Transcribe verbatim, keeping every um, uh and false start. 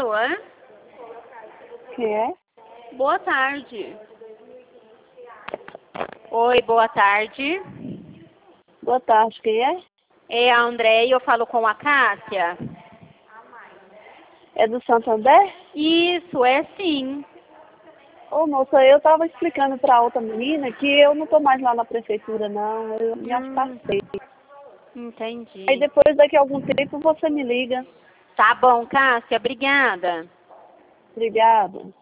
Alô? Quem é? Boa tarde. Oi, boa tarde. Boa tarde, quem é? É a Andréia, eu falo com a Cássia. É do Santander? Isso, é sim. Ô, moça, eu tava explicando pra outra menina que eu não tô mais lá na prefeitura, não. Eu me Hum, afastei. Aí entendi. depois, daqui a algum tempo, você me liga. Tá bom, Cássia, obrigada. Obrigada.